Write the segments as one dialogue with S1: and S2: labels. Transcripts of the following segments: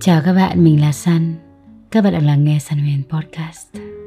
S1: Chào các bạn, mình là Sun. Các bạn đang lắng nghe Sun Huyền Podcast.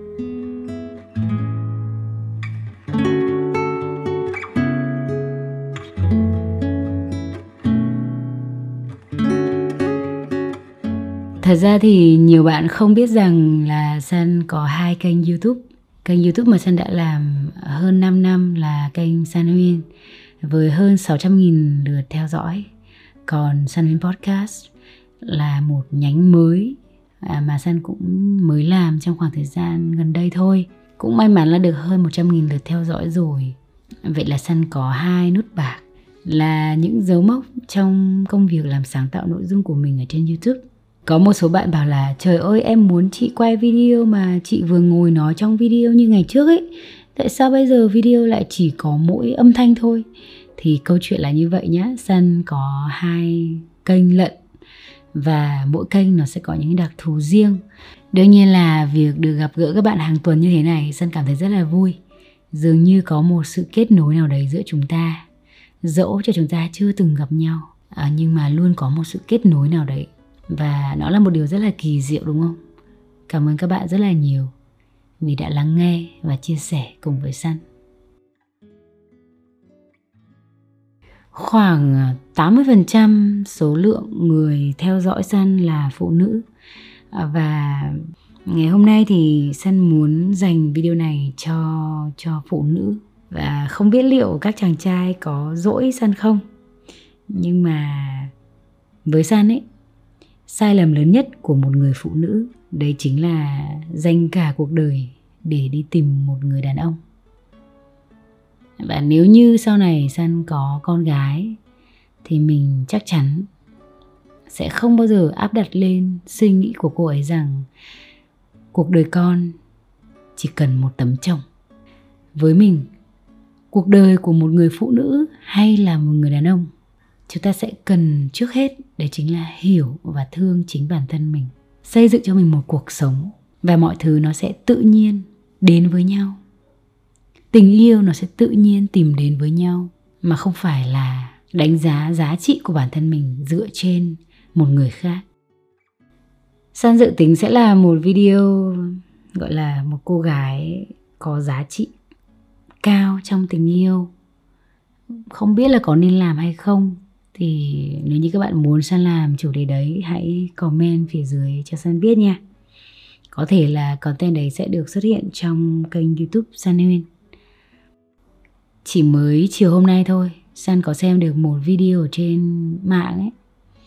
S1: Thật ra thì nhiều bạn không biết rằng là Sun có 2 kênh YouTube. Kênh YouTube mà Sun đã làm hơn 5 năm là kênh Sun Huyền với hơn 600.000 lượt theo dõi. Còn Sun Huyền Podcast là một nhánh mới mà Sun cũng mới làm trong khoảng thời gian gần đây thôi. Cũng may mắn là được hơn 100.000 lượt theo dõi rồi. Vậy là Sun có 2 nút bạc là những dấu mốc trong công việc làm sáng tạo nội dung của mình ở trên YouTube. Có một số bạn bảo là trời ơi, em muốn chị quay video mà chị vừa ngồi nói trong video như ngày trước ấy, tại sao bây giờ video lại chỉ có mỗi âm thanh thôi? Thì câu chuyện là như vậy nhá. Sun có 2 kênh lận và mỗi kênh nó sẽ có những đặc thù riêng. Đương nhiên là việc được gặp gỡ các bạn hàng tuần như thế này, Sun cảm thấy rất là vui. Dường như có một sự kết nối nào đấy giữa chúng ta, dẫu cho chúng ta chưa từng gặp nhau, nhưng mà luôn có một sự kết nối nào đấy. Và nó là một điều rất là kỳ diệu, đúng không? Cảm ơn các bạn rất là nhiều vì đã lắng nghe và chia sẻ cùng với Sun. Khoảng 80% số lượng người theo dõi Sun là phụ nữ. Và ngày hôm nay thì Sun muốn dành video này cho phụ nữ. Và không biết liệu các chàng trai có dỗi Sun không. Nhưng mà với Sun ấy, sai lầm lớn nhất của một người phụ nữ đấy chính là dành cả cuộc đời để đi tìm một người đàn ông. Và nếu như sau này Sun có con gái thì mình chắc chắn sẽ không bao giờ áp đặt lên suy nghĩ của cô ấy rằng cuộc đời con chỉ cần một tấm chồng. Với mình, cuộc đời của một người phụ nữ hay là một người đàn ông, chúng ta sẽ cần trước hết đấy chính là hiểu và thương chính bản thân mình, xây dựng cho mình một cuộc sống và mọi thứ nó sẽ tự nhiên đến với nhau. Tình yêu nó sẽ tự nhiên tìm đến với nhau, mà không phải là đánh giá giá trị của bản thân mình dựa trên một người khác. Sun dự tính sẽ là một video gọi là một cô gái có giá trị cao trong tình yêu. Không biết là có nên làm hay không, thì nếu như các bạn muốn Sun làm chủ đề đấy, hãy comment phía dưới cho Sun biết nha. Có thể là content đấy sẽ được xuất hiện trong kênh YouTube Sun Huyền. Chỉ mới chiều hôm nay thôi, Sun có xem được một video ở trên mạng ấy,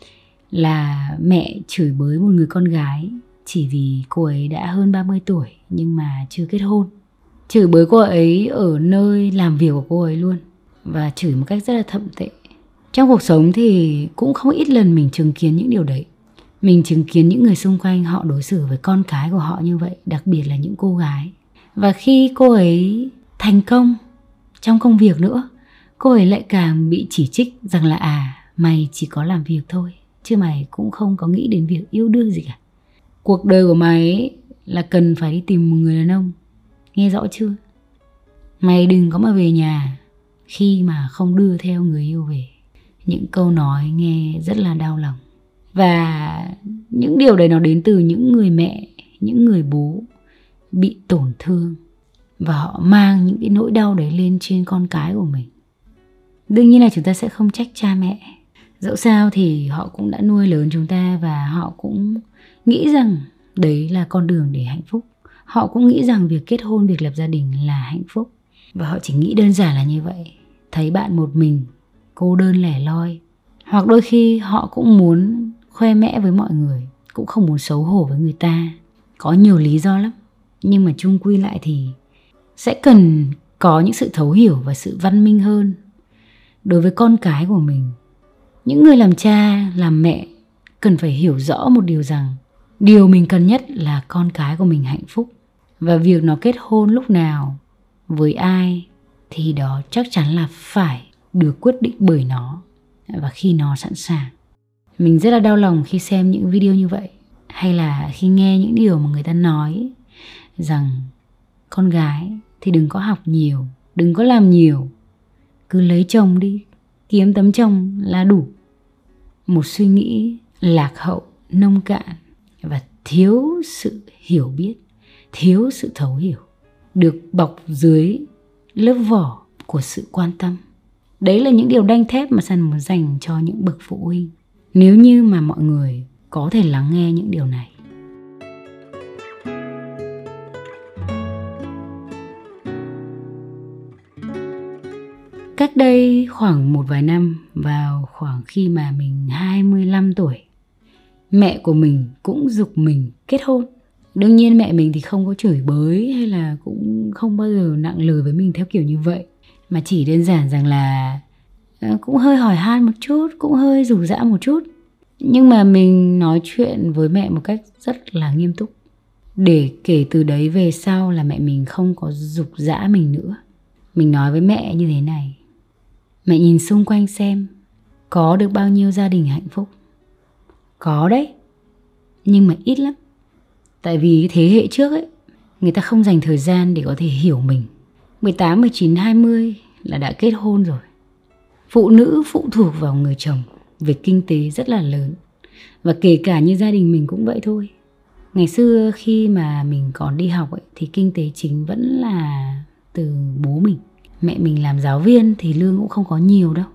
S1: là mẹ chửi bới một người con gái chỉ vì cô ấy đã hơn 30 tuổi nhưng mà chưa kết hôn. Chửi bới cô ấy ở nơi làm việc của cô ấy luôn, và chửi một cách rất là thậm tệ. Trong cuộc sống thì cũng không ít lần mình chứng kiến những điều đấy. Mình chứng kiến những người xung quanh họ đối xử với con cái của họ như vậy, đặc biệt là những cô gái. Và khi cô ấy thành công trong công việc nữa, cô ấy lại càng bị chỉ trích rằng là mày chỉ có làm việc thôi, chứ mày cũng không có nghĩ đến việc yêu đương gì cả. Cuộc đời của mày ấy là cần phải đi tìm một người đàn ông, nghe rõ chưa? Mày đừng có mà về nhà khi mà không đưa theo người yêu về. Những câu nói nghe rất là đau lòng. Và những điều đấy nó đến từ những người mẹ, những người bố bị tổn thương, và họ mang những cái nỗi đau đấy lên trên con cái của mình. Đương nhiên là chúng ta sẽ không trách cha mẹ. Dẫu sao thì họ cũng đã nuôi lớn chúng ta, và họ cũng nghĩ rằng đấy là con đường để hạnh phúc. Họ cũng nghĩ rằng việc kết hôn, việc lập gia đình là hạnh phúc. Và họ chỉ nghĩ đơn giản là như vậy. Thấy bạn một mình, cô đơn lẻ loi, hoặc đôi khi họ cũng muốn khoe mẽ với mọi người, cũng không muốn xấu hổ với người ta. Có nhiều lý do lắm, nhưng mà chung quy lại thì sẽ cần có những sự thấu hiểu và sự văn minh hơn đối với con cái của mình. Những người làm cha, làm mẹ cần phải hiểu rõ một điều rằng điều mình cần nhất là con cái của mình hạnh phúc. Và việc nó kết hôn lúc nào, với ai, thì đó chắc chắn là phải được quyết định bởi nó và khi nó sẵn sàng. Mình rất là đau lòng khi xem những video như vậy, hay là khi nghe những điều mà người ta nói rằng con gái thì đừng có học nhiều, đừng có làm nhiều, cứ lấy chồng đi, kiếm tấm chồng là đủ. Một suy nghĩ lạc hậu nông cạn và thiếu sự hiểu biết, thiếu sự thấu hiểu, được bọc dưới lớp vỏ của sự quan tâm. Đấy là những điều đanh thép mà San muốn dành cho những bậc phụ huynh. Nếu như mà mọi người có thể lắng nghe những điều này. Cách đây khoảng một vài năm, vào khoảng khi mà mình 25 tuổi, mẹ của mình cũng giục mình kết hôn. Đương nhiên mẹ mình thì không có chửi bới hay là cũng không bao giờ nặng lời với mình theo kiểu như vậy, mà chỉ đơn giản rằng là cũng hơi hỏi han một chút, cũng hơi rủ rã một chút. Nhưng mà mình nói chuyện với mẹ một cách rất là nghiêm túc, để kể từ đấy về sau là mẹ mình không có giục giã mình nữa. Mình nói với mẹ như thế này: mẹ nhìn xung quanh xem, có được bao nhiêu gia đình hạnh phúc? Có đấy, nhưng mà ít lắm. Tại vì thế hệ trước ấy, người ta không dành thời gian để có thể hiểu mình. 18, 19, 20 là đã kết hôn rồi. Phụ nữ phụ thuộc vào người chồng về kinh tế rất là lớn. Và kể cả như gia đình mình cũng vậy thôi. Ngày xưa khi mà mình còn đi học ấy, thì kinh tế chính vẫn là từ bố mình. Mẹ mình làm giáo viên thì lương cũng không có nhiều đâu.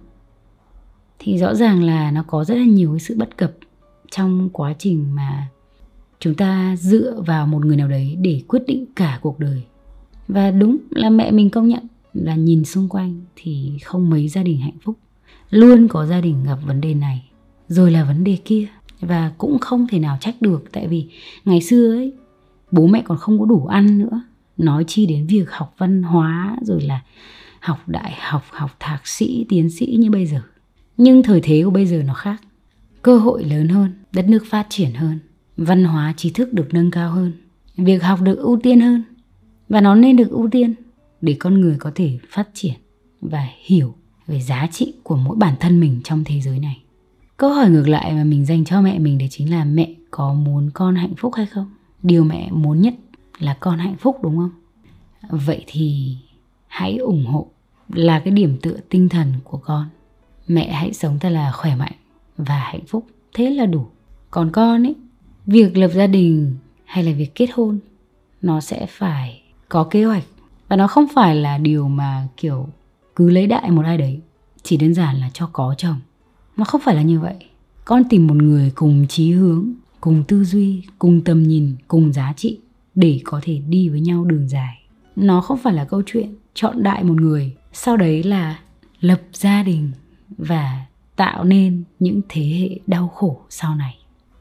S1: Thì rõ ràng là nó có rất là nhiều cái sự bất cập trong quá trình mà chúng ta dựa vào một người nào đấy để quyết định cả cuộc đời. Và đúng là mẹ mình công nhận là nhìn xung quanh thì không mấy gia đình hạnh phúc. Luôn có gia đình gặp vấn đề này, rồi là vấn đề kia. Và cũng không thể nào trách được, tại vì ngày xưa ấy, bố mẹ còn không có đủ ăn nữa, nói chi đến việc học văn hóa, rồi là học đại học, học thạc sĩ, tiến sĩ như bây giờ. Nhưng thời thế của bây giờ nó khác. Cơ hội lớn hơn, đất nước phát triển hơn, văn hóa trí thức được nâng cao hơn, việc học được ưu tiên hơn. Và nó nên được ưu tiên để con người có thể phát triển và hiểu về giá trị của mỗi bản thân mình trong thế giới này. Câu hỏi ngược lại mà mình dành cho mẹ mình đấy chính là: mẹ có muốn con hạnh phúc hay không? Điều mẹ muốn nhất là con hạnh phúc, đúng không? Vậy thì hãy ủng hộ, là cái điểm tựa tinh thần của con. Mẹ hãy sống thật là khỏe mạnh và hạnh phúc, thế là đủ. Còn con ấy, việc lập gia đình hay là việc kết hôn, nó sẽ phải có kế hoạch. Và nó không phải là điều mà kiểu cứ lấy đại một ai đấy, chỉ đơn giản là cho có chồng. Nó không phải là như vậy. Con tìm một người cùng chí hướng, cùng tư duy, cùng tầm nhìn, cùng giá trị để có thể đi với nhau đường dài. Nó không phải là câu chuyện chọn đại một người, sau đấy là lập gia đình và tạo nên những thế hệ đau khổ sau này.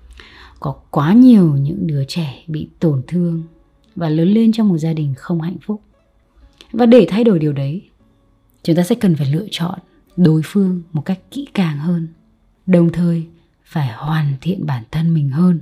S1: Có quá nhiều những đứa trẻ bị tổn thương và lớn lên trong một gia đình không hạnh phúc. Và để thay đổi điều đấy, chúng ta sẽ cần phải lựa chọn đối phương một cách kỹ càng hơn, đồng thời phải hoàn thiện bản thân mình hơn.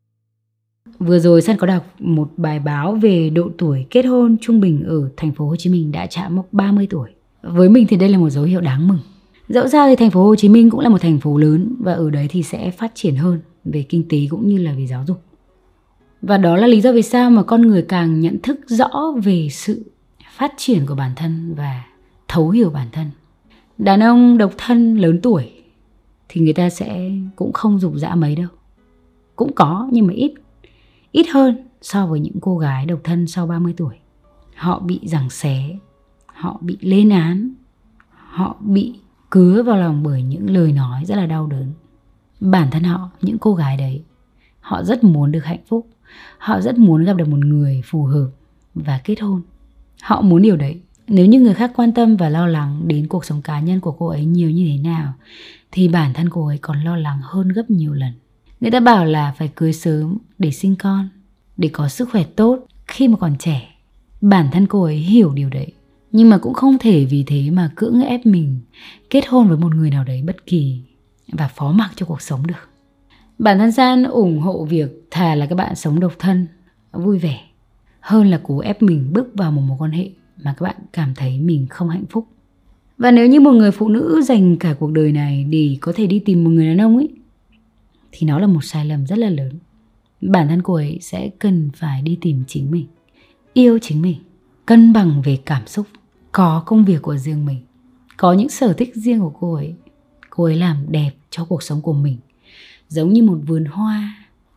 S1: Vừa rồi San có đọc một bài báo về độ tuổi kết hôn trung bình ở thành phố Hồ Chí Minh đã chạm mốc 30 tuổi. Với mình thì đây là một dấu hiệu đáng mừng. Dẫu sao thì thành phố Hồ Chí Minh cũng là một thành phố lớn, và ở đấy thì sẽ phát triển hơn về kinh tế cũng như là về giáo dục. Và đó là lý do vì sao mà con người càng nhận thức rõ về sự phát triển của bản thân và thấu hiểu bản thân. Đàn ông độc thân lớn tuổi thì người ta sẽ cũng không dục dã mấy đâu. Cũng có nhưng mà ít hơn so với những cô gái độc thân sau 30 tuổi. Họ bị giằng xé, họ bị lên án, họ bị cứa vào lòng bởi những lời nói rất là đau đớn. Bản thân họ, những cô gái đấy, họ rất muốn được hạnh phúc. Họ rất muốn gặp được một người phù hợp và kết hôn. Họ muốn điều đấy. Nếu như người khác quan tâm và lo lắng đến cuộc sống cá nhân của cô ấy nhiều như thế nào, thì bản thân cô ấy còn lo lắng hơn gấp nhiều lần. Người ta bảo là phải cưới sớm để sinh con, để có sức khỏe tốt khi mà còn trẻ. Bản thân cô ấy hiểu điều đấy, nhưng mà cũng không thể vì thế mà cưỡng ép mình kết hôn với một người nào đấy bất kỳ và phó mặc cho cuộc sống được. Bản thân San ủng hộ việc thà là các bạn sống độc thân, vui vẻ, hơn là cố ép mình bước vào một mối quan hệ mà các bạn cảm thấy mình không hạnh phúc. Và nếu như một người phụ nữ dành cả cuộc đời này để có thể đi tìm một người đàn ông ấy, thì nó là một sai lầm rất là lớn. Bản thân cô ấy sẽ cần phải đi tìm chính mình, yêu chính mình, cân bằng về cảm xúc, có công việc của riêng mình, có những sở thích riêng của cô ấy. Cô ấy làm đẹp cho cuộc sống của mình, giống như một vườn hoa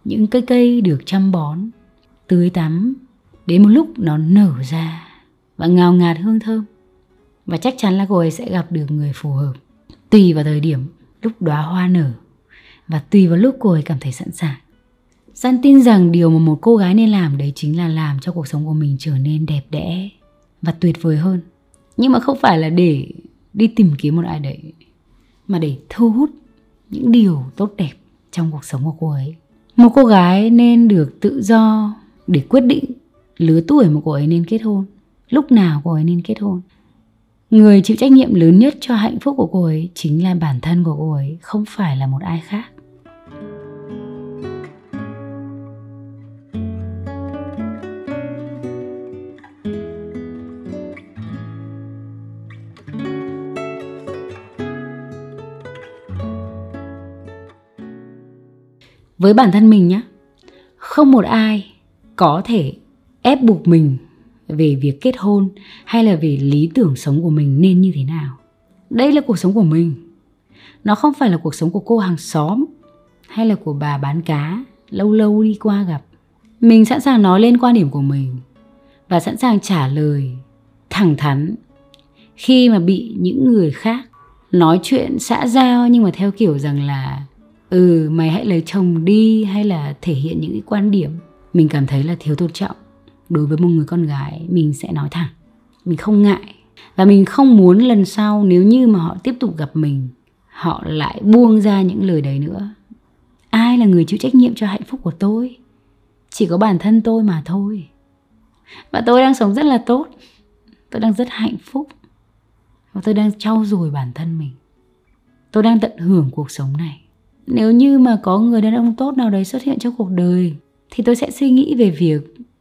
S1: những cây được chăm bón, tưới tắm, đến một lúc nó nở ra và ngào ngạt hương thơm. Và chắc chắn là cô ấy sẽ gặp được người phù hợp, tùy vào thời điểm lúc đóa hoa nở và tùy vào lúc cô ấy cảm thấy sẵn sàng. San tin rằng điều mà một cô gái nên làm đấy chính là làm cho cuộc sống của mình trở nên đẹp đẽ và tuyệt vời hơn. Nhưng mà không phải là để đi tìm kiếm một ai đấy, mà để thu hút những điều tốt đẹp trong cuộc sống của cô ấy. Một cô gái nên được tự do để quyết định lứa tuổi mà cô ấy nên kết hôn, lúc nào cô ấy nên kết hôn. Người chịu trách nhiệm lớn nhất cho hạnh phúc của cô ấy chính là bản thân của cô ấy, không phải là một ai khác. Với bản thân mình nhé, không một ai có thể ép buộc mình về việc kết hôn hay là về lý tưởng sống của mình nên như thế nào. Đây là cuộc sống của mình. Nó không phải là cuộc sống của cô hàng xóm hay là của bà bán cá lâu lâu đi qua gặp. Mình sẵn sàng nói lên quan điểm của mình và sẵn sàng trả lời thẳng thắn khi mà bị những người khác nói chuyện xã giao nhưng mà theo kiểu rằng là mày hãy lấy chồng đi, hay là thể hiện những cái quan điểm mình cảm thấy là thiếu tôn trọng đối với một người con gái. Mình sẽ nói thẳng, mình không ngại. Và mình không muốn lần sau nếu như mà họ tiếp tục gặp mình, họ lại buông ra những lời đấy nữa. Ai là người chịu trách nhiệm cho hạnh phúc của tôi? Chỉ có bản thân tôi mà thôi. Và tôi đang sống rất là tốt, tôi đang rất hạnh phúc, và tôi đang trau dồi bản thân mình. Tôi đang tận hưởng cuộc sống này. Nếu như mà có người đàn ông tốt nào đấy xuất hiện trong cuộc đời thì tôi sẽ suy nghĩ về việc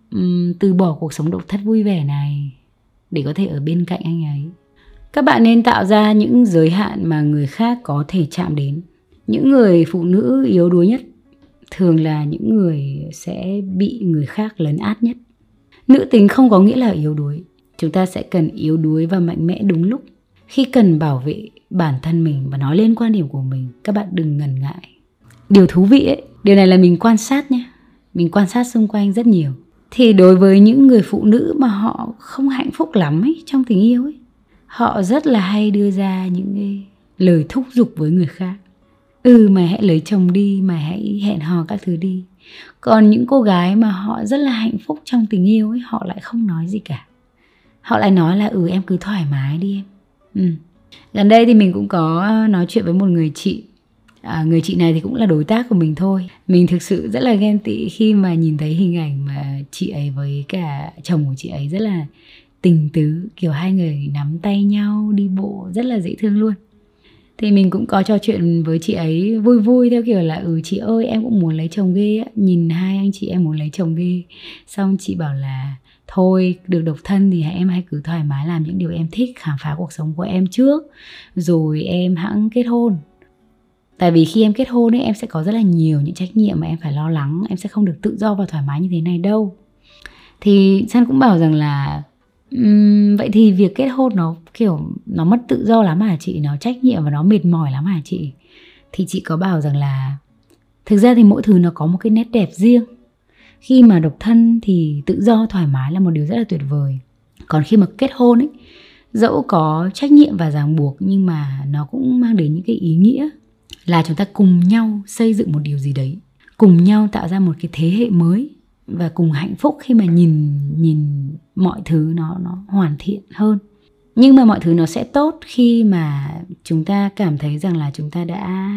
S1: từ bỏ cuộc sống độc thân vui vẻ này để có thể ở bên cạnh anh ấy. Các bạn nên tạo ra những giới hạn mà người khác có thể chạm đến. Những người phụ nữ yếu đuối nhất thường là những người sẽ bị người khác lấn át nhất. Nữ tính không có nghĩa là yếu đuối. Chúng ta sẽ cần yếu đuối và mạnh mẽ đúng lúc. Khi cần bảo vệ bản thân mình và nói lên quan điểm của mình, các bạn đừng ngần ngại. Điều thú vị ấy, điều này là mình quan sát nhé. Mình quan sát xung quanh rất nhiều. Thì đối với những người phụ nữ mà họ không hạnh phúc lắm ấy, trong tình yêu ấy, họ rất là hay đưa ra những cái lời thúc giục với người khác. Mày hãy lấy chồng đi, mày hãy hẹn hò các thứ đi. Còn những cô gái mà họ rất là hạnh phúc trong tình yêu ấy, họ lại không nói gì cả. Họ lại nói là em cứ thoải mái đi em. Gần đây thì mình cũng có nói chuyện với một người chị. Người chị này thì cũng là đối tác của mình thôi. Mình thực sự rất là ghen tị khi mà nhìn thấy hình ảnh mà chị ấy với cả chồng của chị ấy rất là tình tứ, kiểu hai người nắm tay nhau đi bộ rất là dễ thương luôn. Thì mình cũng có trò chuyện với chị ấy vui vui theo kiểu là chị ơi em cũng muốn lấy chồng ghê á, nhìn hai anh chị em muốn lấy chồng ghê. Xong chị bảo là thôi được độc thân thì em hãy cứ thoải mái làm những điều em thích, khám phá cuộc sống của em trước rồi em hẵng kết hôn. Tại vì khi em kết hôn ấy, em sẽ có rất là nhiều những trách nhiệm mà em phải lo lắng. Em sẽ không được tự do và thoải mái như thế này đâu. Thì San cũng bảo rằng là vậy thì việc kết hôn nó kiểu nó mất tự do lắm hả chị? Nó trách nhiệm và nó mệt mỏi lắm hả chị? Thì chị có bảo rằng là thực ra thì mỗi thứ nó có một cái nét đẹp riêng. Khi mà độc thân thì tự do thoải mái là một điều rất là tuyệt vời. Còn khi mà kết hôn ấy, dẫu có trách nhiệm và ràng buộc nhưng mà nó cũng mang đến những cái ý nghĩa là chúng ta cùng nhau xây dựng một điều gì đấy, cùng nhau tạo ra một cái thế hệ mới và cùng hạnh phúc khi mà nhìn mọi thứ nó hoàn thiện hơn. Nhưng mà mọi thứ nó sẽ tốt khi mà chúng ta cảm thấy rằng là chúng ta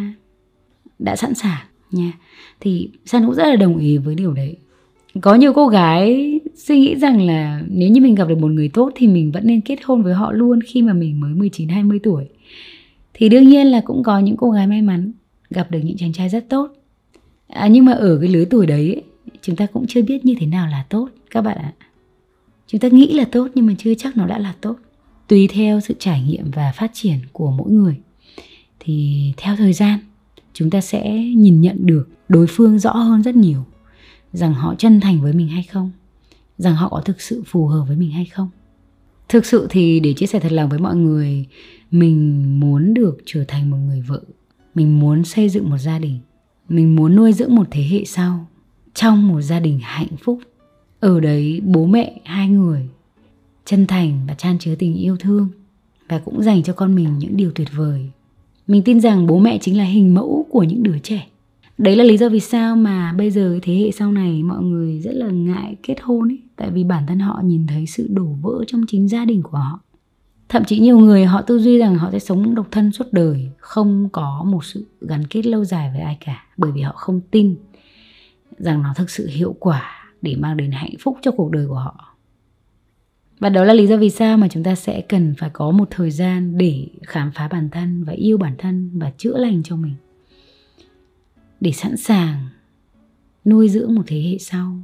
S1: đã sẵn sàng nha. Thì San cũng rất là đồng ý với điều đấy. Có nhiều cô gái suy nghĩ rằng là nếu như mình gặp được một người tốt thì mình vẫn nên kết hôn với họ luôn khi mà mình mới 19-20 tuổi. Thì đương nhiên là cũng có những cô gái may mắn gặp được những chàng trai rất tốt. Nhưng mà ở cái lứa tuổi đấy ấy, chúng ta cũng chưa biết như thế nào là tốt các bạn ạ. Chúng ta nghĩ là tốt nhưng mà chưa chắc nó đã là tốt. Tùy theo sự trải nghiệm và phát triển của mỗi người. Thì theo thời gian chúng ta sẽ nhìn nhận được đối phương rõ hơn rất nhiều. Rằng họ chân thành với mình hay không, rằng họ có thực sự phù hợp với mình hay không. Thực sự thì để chia sẻ thật lòng với mọi người, mình muốn được trở thành một người vợ. Mình muốn xây dựng một gia đình. Mình muốn nuôi dưỡng một thế hệ sau. trong một gia đình hạnh phúc. Ở đấy bố mẹ hai người chân thành và chan chứa tình yêu thương, và cũng dành cho con mình những điều tuyệt vời. Mình tin rằng bố mẹ chính là hình mẫu của những đứa trẻ. Đấy là lý do vì sao mà bây giờ thế hệ sau này mọi người rất là ngại kết hôn ấy. Tại vì bản thân họ nhìn thấy sự đổ vỡ trong chính gia đình của họ. Thậm chí nhiều người họ tư duy rằng họ sẽ sống độc thân suốt đời, không có một sự gắn kết lâu dài với ai cả. Bởi vì họ không tin rằng nó thực sự hiệu quả để mang đến hạnh phúc cho cuộc đời của họ. Và đó là lý do vì sao mà chúng ta sẽ cần phải có một thời gian để khám phá bản thân và yêu bản thân và chữa lành cho mình, để sẵn sàng nuôi dưỡng một thế hệ sau.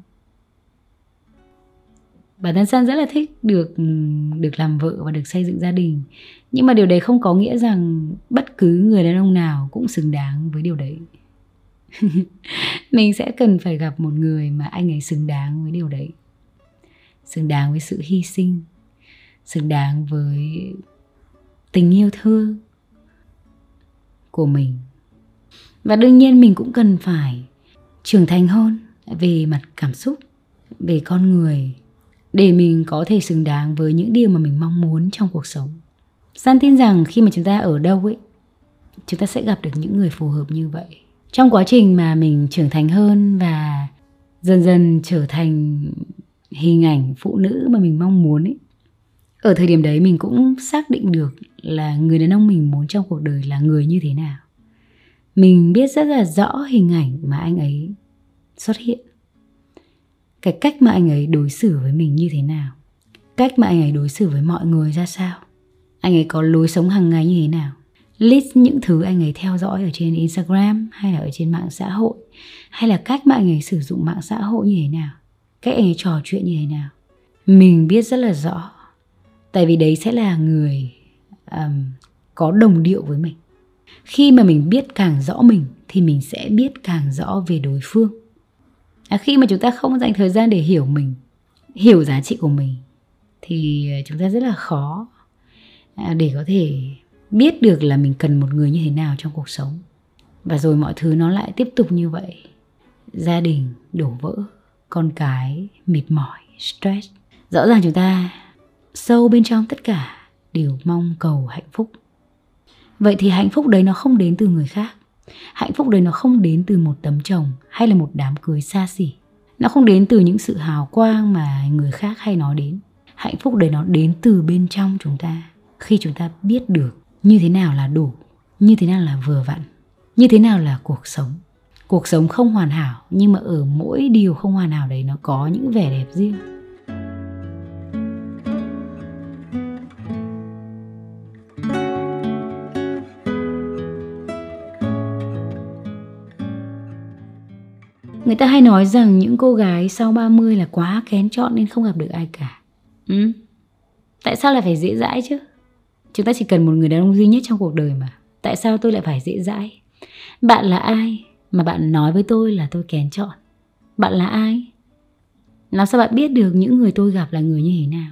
S1: Bản thân San rất là thích được làm vợ và được xây dựng gia đình. Nhưng mà điều đấy không có nghĩa rằng bất cứ người đàn ông nào cũng xứng đáng với điều đấy. Mình sẽ cần phải gặp một người mà anh ấy xứng đáng với điều đấy. Xứng đáng với sự hy sinh, xứng đáng với tình yêu thương của mình. Và đương nhiên mình cũng cần phải trưởng thành hơn về mặt cảm xúc, về con người, để mình có thể xứng đáng với những điều mà mình mong muốn trong cuộc sống. San tin rằng khi mà chúng ta ở đâu ấy, chúng ta sẽ gặp được những người phù hợp như vậy. Trong quá trình mà mình trưởng thành hơn và dần dần trở thành hình ảnh phụ nữ mà mình mong muốn ấy, ở thời điểm đấy mình cũng xác định được là người đàn ông mình muốn trong cuộc đời là người như thế nào. Mình biết rất là rõ hình ảnh mà anh ấy xuất hiện, cái cách mà anh ấy đối xử với mình như thế nào, cách mà anh ấy đối xử với mọi người ra sao, anh ấy có lối sống hàng ngày như thế nào, list những thứ anh ấy theo dõi ở trên Instagram hay là ở trên mạng xã hội, hay là cách mà anh ấy sử dụng mạng xã hội như thế nào, cách anh ấy trò chuyện như thế nào. Mình biết rất là rõ, tại vì đấy sẽ là người có đồng điệu với mình. Khi mà mình biết càng rõ mình thì mình sẽ biết càng rõ về đối phương. Khi mà chúng ta không dành thời gian để hiểu mình, hiểu giá trị của mình, thì chúng ta rất là khó để có thể biết được là mình cần một người như thế nào trong cuộc sống. Và rồi mọi thứ nó lại tiếp tục như vậy. Gia đình đổ vỡ, con cái mệt mỏi, stress. Rõ ràng chúng ta sâu bên trong tất cả đều mong cầu hạnh phúc. Vậy thì hạnh phúc đấy nó không đến từ người khác. Hạnh phúc đấy nó không đến từ một tấm chồng hay là một đám cưới xa xỉ. Nó không đến từ những sự hào quang mà người khác hay nói đến. Hạnh phúc đấy nó đến từ bên trong chúng ta. Khi chúng ta biết được như thế nào là đủ, như thế nào là vừa vặn, như thế nào là cuộc sống. Cuộc sống không hoàn hảo, nhưng mà ở mỗi điều không hoàn hảo đấy nó có những vẻ đẹp riêng. Người ta hay nói rằng những cô gái sau 30 là quá kén chọn nên không gặp được ai cả. Tại sao lại phải dễ dãi chứ? Chúng ta chỉ cần một người đàn ông duy nhất trong cuộc đời mà. Tại sao tôi lại phải dễ dãi? Bạn là ai mà bạn nói với tôi là tôi kén chọn? Bạn là ai? Làm sao bạn biết được những người tôi gặp là người như thế nào?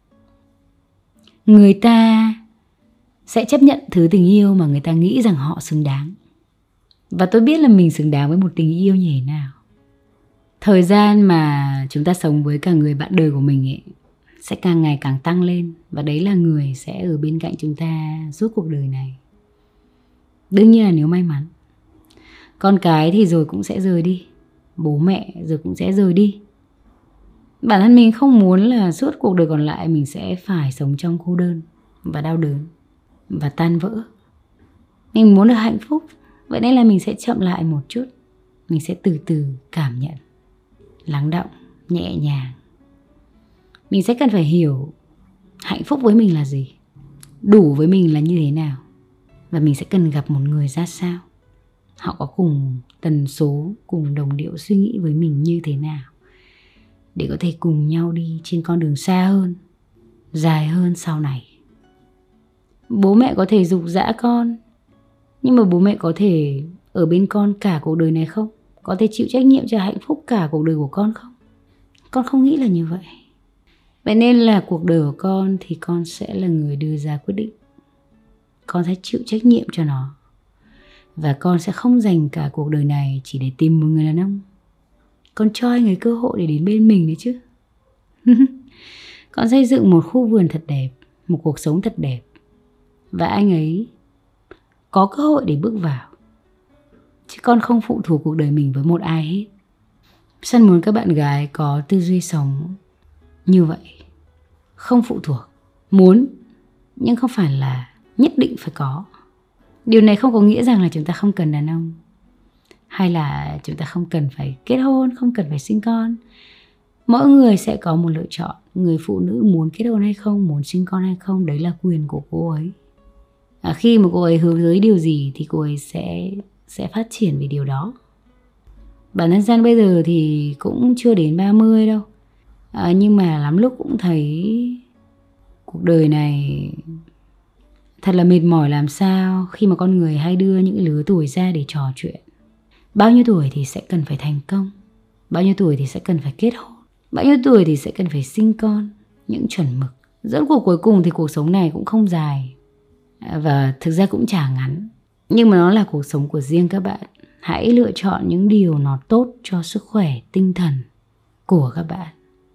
S1: Người ta sẽ chấp nhận thứ tình yêu mà người ta nghĩ rằng họ xứng đáng. Và tôi biết là mình xứng đáng với một tình yêu như thế nào. Thời gian mà chúng ta sống với cả người bạn đời của mình ấy sẽ càng ngày càng tăng lên. Và đấy là người sẽ ở bên cạnh chúng ta suốt cuộc đời này. Đương nhiên là nếu may mắn. Con cái thì rồi cũng sẽ rời đi. Bố mẹ rồi cũng sẽ rời đi. Bản thân mình không muốn là suốt cuộc đời còn lại mình sẽ phải sống trong cô đơn và đau đớn và tan vỡ. Mình muốn được hạnh phúc. Vậy nên là mình sẽ chậm lại một chút. Mình sẽ từ từ cảm nhận, lắng đọng, nhẹ nhàng. Mình sẽ cần phải hiểu hạnh phúc với mình là gì, đủ với mình là như thế nào. Và mình sẽ cần gặp một người ra sao, họ có cùng tần số, cùng đồng điệu suy nghĩ với mình như thế nào, để có thể cùng nhau đi trên con đường xa hơn, dài hơn sau này. Bố mẹ có thể giục giã con, nhưng mà bố mẹ có thể ở bên con cả cuộc đời này không? Có thể chịu trách nhiệm cho hạnh phúc cả cuộc đời của con không? Con không nghĩ là như vậy. Vậy nên là cuộc đời của con thì con sẽ là người đưa ra quyết định. Con sẽ chịu trách nhiệm cho nó. Và con sẽ không dành cả cuộc đời này chỉ để tìm một người đàn ông. Con cho anh ấy cơ hội để đến bên mình đấy chứ. Con xây dựng một khu vườn thật đẹp, một cuộc sống thật đẹp, và anh ấy có cơ hội để bước vào. Chứ con không phụ thuộc cuộc đời mình với một ai hết. San muốn các bạn gái có tư duy sống như vậy. Không phụ thuộc. Muốn, nhưng không phải là nhất định phải có. Điều này không có nghĩa rằng là chúng ta không cần đàn ông, hay là chúng ta không cần phải kết hôn, không cần phải sinh con. Mỗi người sẽ có một lựa chọn. Người phụ nữ muốn kết hôn hay không, muốn sinh con hay không, đấy là quyền của cô ấy. Khi mà cô ấy hướng tới điều gì thì cô ấy sẽ phát triển về điều đó. Bản thân San bây giờ thì cũng chưa đến 30 đâu, nhưng mà lắm lúc cũng thấy cuộc đời này thật là mệt mỏi làm sao khi mà con người hay đưa những lứa tuổi ra để trò chuyện. Bao nhiêu tuổi thì sẽ cần phải thành công, bao nhiêu tuổi thì sẽ cần phải kết hôn, bao nhiêu tuổi thì sẽ cần phải sinh con. Những chuẩn mực. Rốt cuộc cuối cùng thì cuộc sống này cũng không dài, và thực ra cũng chả ngắn. Nhưng mà nó là cuộc sống của riêng các bạn. Hãy lựa chọn những điều nó tốt cho sức khỏe tinh thần của các bạn.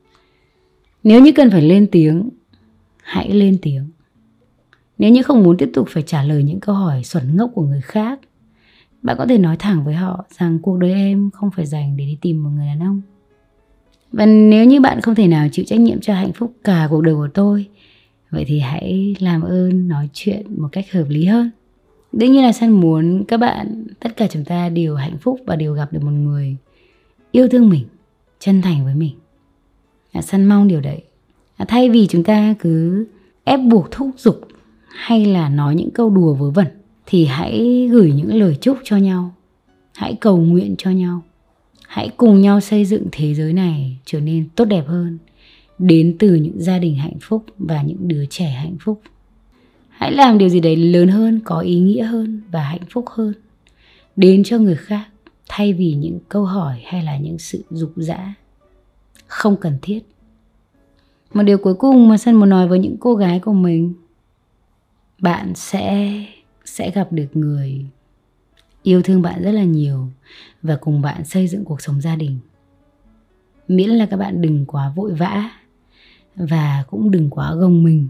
S1: Nếu như cần phải lên tiếng, hãy lên tiếng. Nếu như không muốn tiếp tục phải trả lời những câu hỏi xuẩn ngốc của người khác, bạn có thể nói thẳng với họ rằng cuộc đời em không phải dành để đi tìm một người đàn ông. Và nếu như bạn không thể nào chịu trách nhiệm cho hạnh phúc cả cuộc đời của tôi, vậy thì hãy làm ơn nói chuyện một cách hợp lý hơn. Đương nhiên là San muốn các bạn, tất cả chúng ta đều hạnh phúc và đều gặp được một người yêu thương mình, chân thành với mình. San mong điều đấy. Thay vì chúng ta cứ ép buộc thúc giục hay là nói những câu đùa vớ vẩn, thì hãy gửi những lời chúc cho nhau. Hãy cầu nguyện cho nhau. Hãy cùng nhau xây dựng thế giới này trở nên tốt đẹp hơn, đến từ những gia đình hạnh phúc và những đứa trẻ hạnh phúc. Hãy làm điều gì đấy lớn hơn, có ý nghĩa hơn và hạnh phúc hơn đến cho người khác, thay vì những câu hỏi hay là những sự dục dã không cần thiết. Một điều cuối cùng mà San muốn nói với những cô gái của mình: bạn sẽ gặp được người yêu thương bạn rất là nhiều và cùng bạn xây dựng cuộc sống gia đình. Miễn là các bạn đừng quá vội vã và cũng đừng quá gồng mình.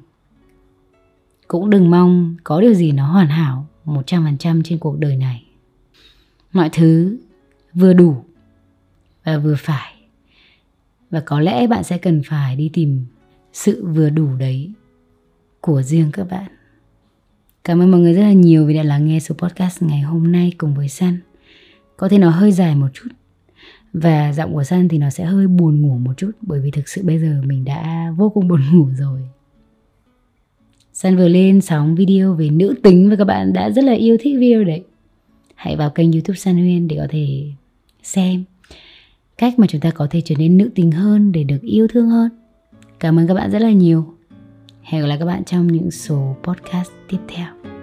S1: Cũng đừng mong có điều gì nó hoàn hảo 100% trên cuộc đời này. Mọi thứ vừa đủ và vừa phải. Và có lẽ bạn sẽ cần phải đi tìm sự vừa đủ đấy của riêng các bạn. Cảm ơn mọi người rất là nhiều vì đã lắng nghe số podcast ngày hôm nay cùng với San. Có thể nó hơi dài một chút, và giọng của San thì nó sẽ hơi buồn ngủ một chút, bởi vì thực sự bây giờ mình đã vô cùng buồn ngủ rồi. San vừa lên sóng video về nữ tính và các bạn đã rất là yêu thích video đấy. Hãy vào kênh YouTube San Huyên để có thể xem cách mà chúng ta có thể trở nên nữ tính hơn để được yêu thương hơn. Cảm ơn các bạn rất là nhiều. Hẹn gặp lại các bạn trong những số podcast tiếp theo.